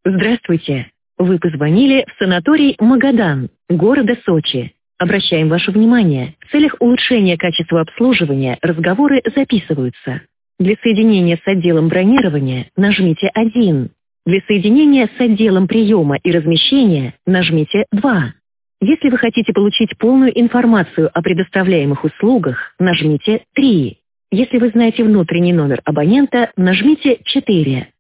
Здравствуйте. Вы позвонили в санаторий «Магадан» города Сочи. Обращаем ваше внимание, в целях улучшения качества обслуживания разговоры записываются. Для соединения с отделом бронирования нажмите 1. Для соединения с отделом приема и размещения нажмите 2. Если вы хотите получить полную информацию о предоставляемых услугах, нажмите 3. Если вы знаете внутренний номер абонента, нажмите 4.